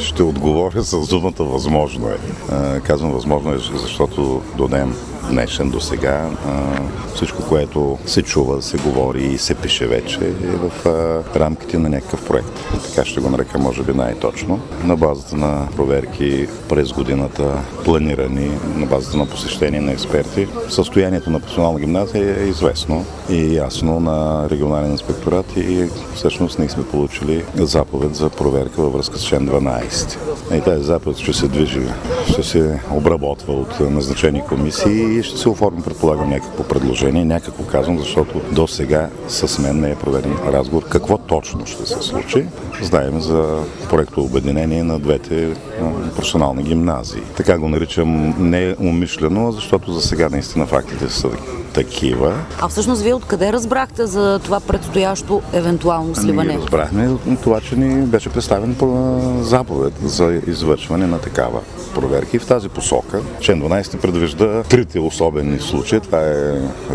Ще отговоря с думата възможно е. Казвам възможно е, защото до ден днешен, до сега, всичко, което се чува, се говори и се пише вече е в рамките на някакъв проект. Така ще го нарека, може би най-точно. На базата на проверки през годината, планирани, на базата на посещение на експерти. Състоянието на професионална гимназия е известно и ясно на регионален инспекторат и всъщност ние сме получили заповед за проверка във връзка с член 12. И тази заповед ще се движи, ще се обработва от назначени комисии и ще се оформи, предполагам, някакво предложение. Някакво казвам, защото до сега с мен не е проведен разговор какво точно ще се случи. Знаем за проекто обединение на двете професионални гимназии. Така го наричам не умишлено, защото за сега наистина фактите са такива. А всъщност вие откъде разбрахте за това предстоящо евентуално сливане? Ние разбрахме от това, че ни беше представен заповед за извършване на такава проверки и в тази посока. Член 12 предвижда трите особени случаи. Това е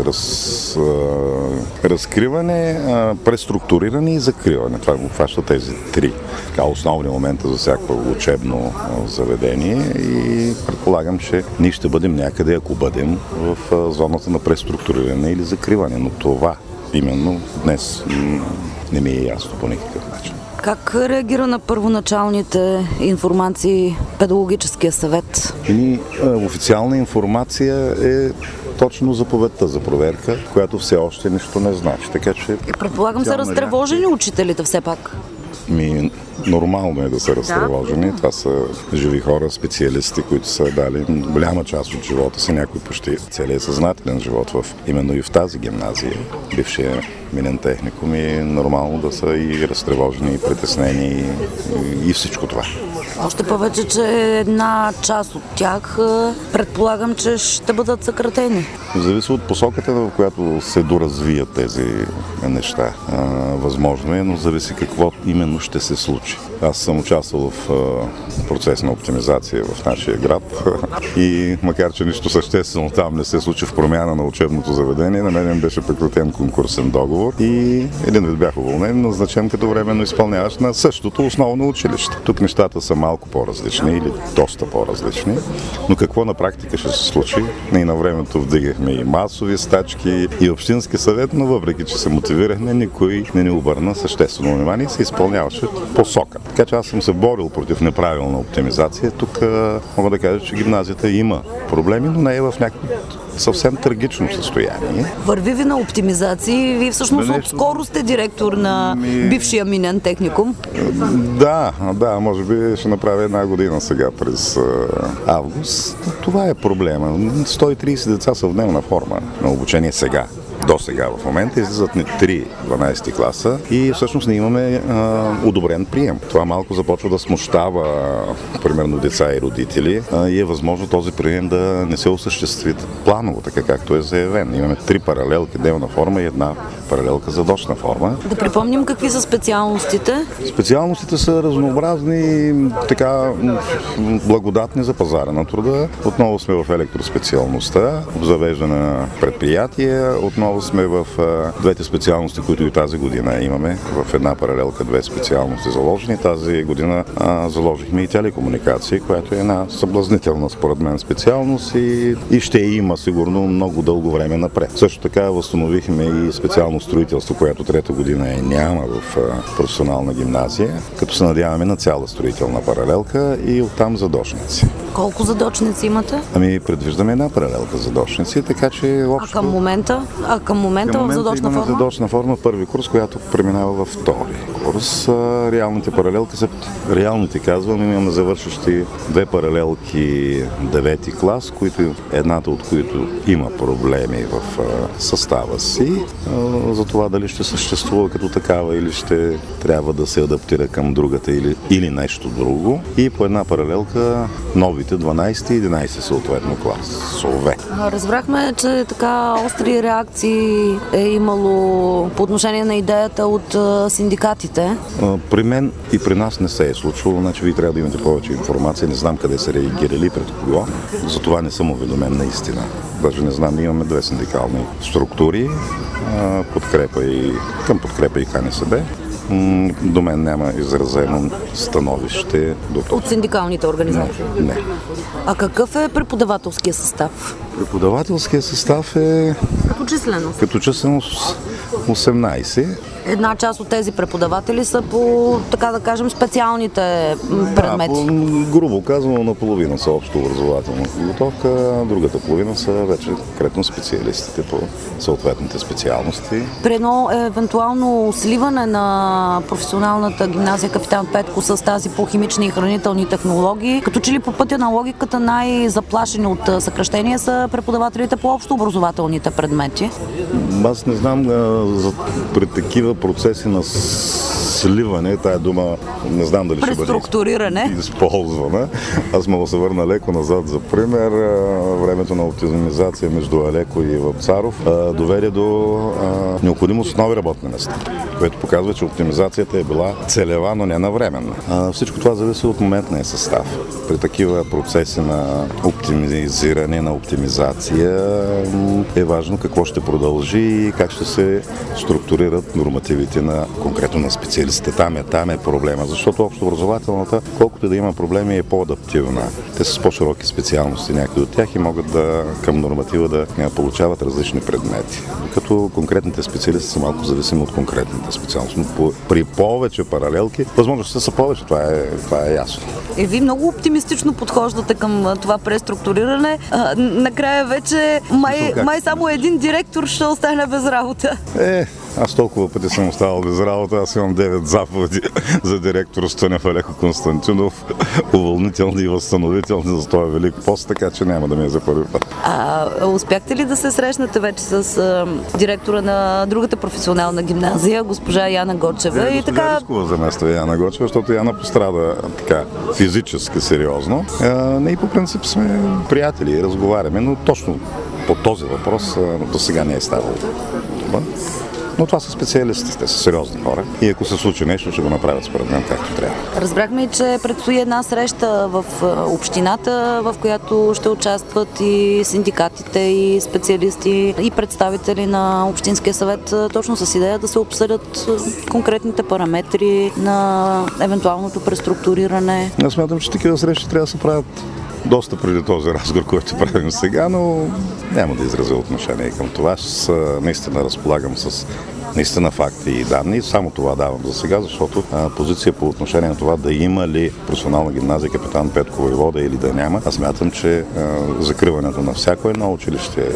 разкриване, преструктуриране и закриване. Това обхваща тези три основни момента за всяко учебно заведение и предполагам, че ние ще бъдем някъде, ако бъдем в зоната на преструктуриране или закриване. Но това именно днес не ми е ясно по никакъв начин. Как реагира на първоначалните информации педагогическия съвет? Официална информация е точно заповедта за проверка, която все още нищо не значи. Така че предполагам са разтревожени учителите все пак. Нормално е да са разтревожени. Да. Това са живи хора, специалисти, които са дали голяма част от живота си, някой почти целият съзнателен живот именно и в тази гимназия, бившия минен техникум, и нормално да са и разтревожени, и притеснени и всичко това. Още повече, че една част от тях предполагам, че ще бъдат съкратени. Зависи от посоката, в която се доразвият тези неща. Възможно е, но зависи какво именно ще се случи. Аз съм участвал в процес на оптимизация в нашия град и макар, че нищо съществено там не се случи в промяна на учебното заведение, на мен беше прекратен конкурсен договор и един вид бях уволнен, назначен като временно изпълняващ на същото основно училище. Тук нещата са малко по-различни или доста по-различни, но какво на практика ще се случи? Ние на времето вдигахме и масови стачки и общински съвет, но въпреки, че се мотивирахме, никой не ни обърна съществено внимание и се изпълняваше посока. Така че аз съм се борил против неправилна оптимизация. Тук мога да кажа, че гимназията има проблеми, но не е в някакво съвсем трагично състояние. Върви ви на оптимизации. Вие всъщност отскоро сте директор на бившия минен техникум. Да, може би ще направя една година сега през август. Това е проблема. 130 деца са в дневна форма на обучение сега. До сега в момента излизат ни 3 12 класа и всъщност ние имаме одобрен прием. Това малко започва да смущава примерно деца и родители и е възможно този прием да не се осъществи планово, така както е заявен. Имаме 3 паралелки дневна форма и една паралелка задочна форма. Да припомним какви са специалностите? Специалностите са разнообразни, така благодатни за пазара на труда. Отново сме в електроспециалността, завеждане на предприятия, отново сме в двете специалности, които и тази година имаме. В една паралелка 2 специалности заложени. Тази година заложихме и телекомуникации, която е една съблазнителна според мен специалност и ще има сигурно много дълго време напред. Също така възстановихме и специално строителство, което трета година няма в професионална гимназия, като се надяваме на цяла строителна паралелка и оттам задочници. Колко задочници имате? Предвиждаме една паралелка задочници, така че общо... А към момента в задочна форма? Задочна форма първи курс, която преминава във втори курс. Реалните паралелки са, реалните казвам, имаме завършващи 2 паралелки 9-ти клас, едната от които има проблеми в състава си. За това дали ще съществува като такава или ще трябва да се адаптира към другата или нещо друго. И по една паралелка новите 12 и 11 съответно класове. Разбрахме, че така остри реакции е имало по отношение на идеята от синдикатите. При мен и при нас не се е случвало, значи вие трябва да имате повече информация. Не знам къде са реагирали, пред кого. За това не съм уведомен наистина. Даже не знам, имаме 2 синдикални структури, подкрепа и КНСБ. До мен няма изразено становище до това. От синдикалните организации? Не. А какъв е преподавателския състав? Преподавателският състав е Като численост 18. Една част от тези преподаватели са по, така да кажем, специалните предмети. Грубо казано, наполовина са общо образователна подготовка, другата половина са вече конкретно специалистите по съответните специалности. При едно евентуално сливане на професионалната гимназия Капитан Петко с тази по химични и хранителни технологии, като че ли по пътя на логиката най-заплашени от съкращения са преподавателите по общо образователните предмети? Аз не знам при такива процеси на сливане, тая дума не знам дали ще бъде използвана. Аз мога да се върна леко назад за пример. Времето на оптимизация между Алеко и Вапцаров доведе до необходимост от нови работни места, което показва, че оптимизацията е била целева, но не навременна. Всичко това зависи от моментния състав. При такива процеси на оптимизиране, на оптимизация е важно какво ще продължи и как ще се структурират нормативите на конкретно на специалистите. Там е проблема, защото общообразователната, колкото да има проблеми, е по-адаптивна. Те са с по-широки специалности някои от тях и могат към норматива да получават различни предмети. Като конкретните специалисти са малко зависими от конкретните специалности. Но при повече паралелки, възможностите са повече, това е ясно. Вие много оптимистично подхождате към това преструктуриране. Накрая вече май само един директор ще остане без работа. Аз толкова пъти съм оставал без работа, аз имам 9 заповеди за директор Стънев Алеко Константинов, уволнителни и възстановителни за този велик пост, така че няма да ми е за първи път. Успяхте ли да се срещнете вече с директора на другата професионална гимназия, госпожа Яна Гочева? Госпожа Рискова замества Яна Гочева, защото Яна пострада така физически сериозно. И по принцип сме приятели и разговаряме, но точно по този въпрос до сега не е ставало. Но това са специалисти, те са сериозни хора и ако се случи нещо, ще го направят според мен както трябва. Разбрахме, че предстои една среща в общината, в която ще участват и синдикатите, и специалисти, и представители на Общинския съвет, точно с идея да се обсъдят конкретните параметри на евентуалното преструктуриране. Аз смятам, че такива срещи трябва да се правят доста преди този разговор, който правим сега, но няма да изразя отношение към това. Наистина разполагам с наистина факти и данни. Само това давам за сега, защото позиция по отношение на това да има ли професионална гимназия Капитан Петко войвода или да няма, аз смятам, че закриването на всяко едно училище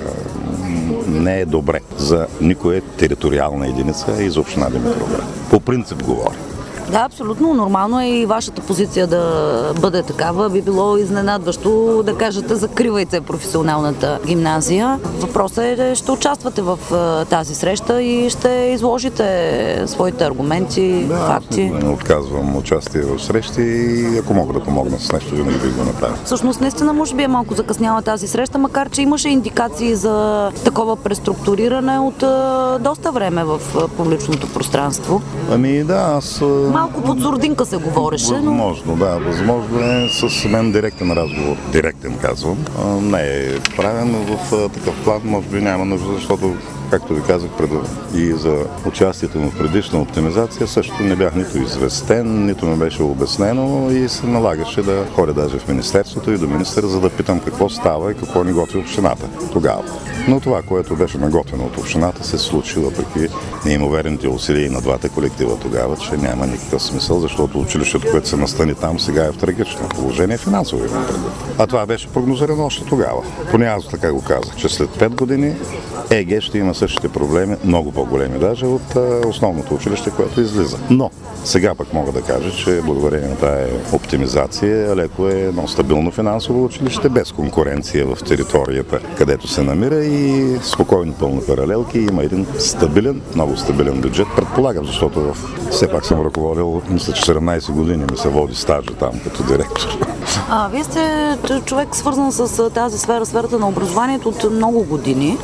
не е добре за никоя териториална единица и за община Димитровград. По принцип говоря. Да, абсолютно. Нормално е и вашата позиция да бъде такава. Би било изненадващо да кажете закривайте професионалната гимназия. Въпросът е, ще участвате в тази среща и ще изложите своите аргументи, факти. Да, отказвам участие в срещи и ако мога да помогна с нещо, винаги би го направя. Всъщност, наистина, може би е малко закъсняла тази среща, макар че имаше индикации за такова преструктуриране от доста време в публичното пространство. Аз... Малко под сурдинка се говореше, но... Възможно е с мен директен разговор. Директен казвам. Не е правен в такъв план, може би няма нужда, защото, както ви казах, и за участието му в предишна оптимизация също не бях нито известен, нито ми беше обяснено и се налагаше да ходя даже в Министерството и до министъра, за да питам какво става и какво ни готви общината тогава. Но това, което беше наготвено от общината, се случи въпреки неимоверните усилия на двата колектива тогава, че няма никакъв смисъл, защото училището, което се настани там, сега е в трагично положение финансово имам предвид. А това беше прогнозирано още тогава. Поне аз така го казах, че след 5 години ЕГ ще има същите проблеми, много по-големи даже от основното училище, което излиза. Но сега пък мога да кажа, че благодарение на тая оптимизация Алеко е едно стабилно финансово училище, без конкуренция в територията, където се намира и спокойно пълни паралелки. Има един стабилен, много стабилен бюджет, предполагам, защото все пак съм ръководил, мисля, че 17 години ми се води стажа там като директор. Вие сте човек свързан с тази сфера, сферата на образованието от много години. Къде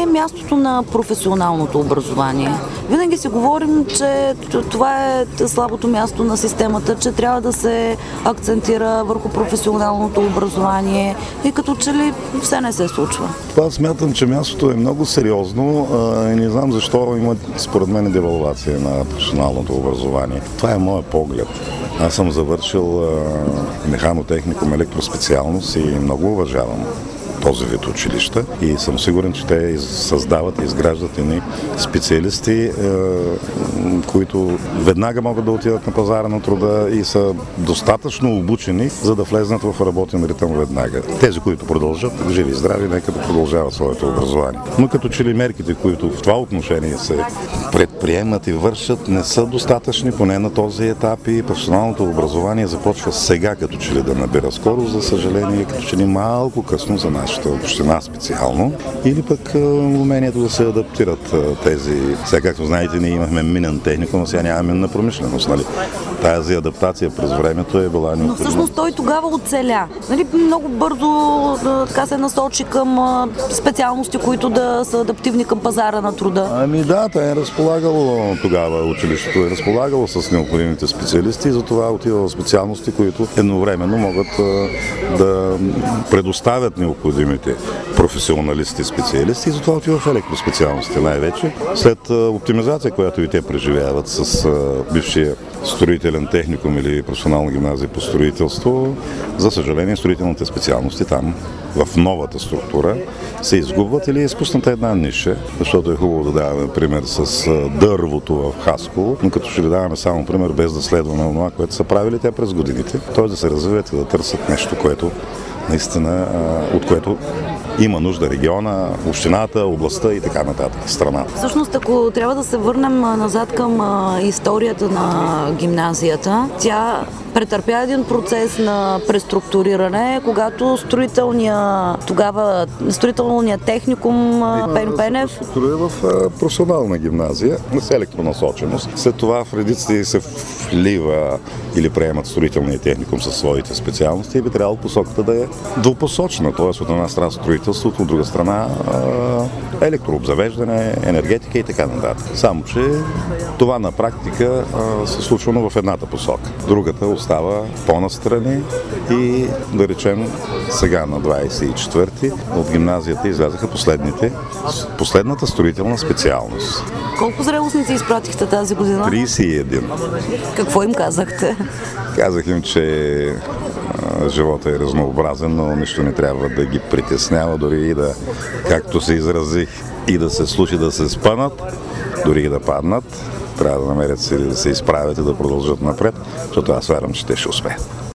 мястото на професионалното образование? Винаги си говорим, че това е слабото място на системата, че трябва да се акцентира върху професионалното образование и като че ли все не се случва. Това смятам, че мястото е много сериозно и не знам защо има според мен девалвация на професионалното образование. Това е моят поглед. Аз съм завършил механотехникум, електроспециалност и много уважавам този вид училища и съм сигурен, че те създават и изграждат едни специалисти, които веднага могат да отидат на пазара на труда и са достатъчно обучени, за да влезнат в работен ритъм веднага. Тези, които продължат, живи и здрави, нека да продължават своето образование. Но като че ли мерките, които в това отношение се предприемат и вършат, не са достатъчни, поне на този етап, и професионалното образование започва сега като че ли да набира скорост, за съжаление, като че ли малко късно за нашата община специално, или пък умението да се адаптират тези. Сега, както знаете, ние имахме минен техникум, а сега нямаме минна промишленост. Нали? Тази адаптация през времето е била необходима. Но всъщност той тогава оцеля. Нали? Много бързо така се насочи към специалности, които да са адаптивни към пазара на труда. Ами да, те е разполагало тогава, училището е разполагало с необходимите специалисти и затова отива в специалности, които едновременно могат да предоставят необходимите професионалисти, специалисти, и затова отива в електроспециалности най-вече. След оптимизация, която и те преживяват с бившия строителен техникум или професионална гимназия по строителство, за съжаление строителните специалности там в новата структура се изгубват или е изпусната една ниша, защото е хубаво да даваме пример с дървото в Хасково, но като ще ли даваме само пример, без да следваме това, което са правили те през годините, т.е. да се развиват и да търсят нещо, което наистина, от което има нужда региона, общината, областта и така нататък, страната. Всъщност, ако трябва да се върнем назад към историята на гимназията, тя претърпя един процес на преструктуриране, когато строителният техникум Пеньо Пенев структура в професионална гимназия с електронасоченост. След това в редиците се влива или приемат строителния техникум със своите специалности и би трябвало посоката да е двупосочна, т.е. от една страна строителството, от друга страна електрообзавеждане, енергетика и така нататък. Само че това на практика се случва в едната посока. Другата остава по-настрани и да речем сега на 24-ти от гимназията излязаха последната строителна специалност. Колко зрелостници изпратихте тази година? 31. Какво им казахте? Казах им, че живота е разнообразен, но нищо не трябва да ги притеснява, дори и да, както се изразих, и да се случи да се спънат, дори и да паднат. Трябва да намерят си да се изправят и да продължат напред, защото аз вярвам, че те ще успеят.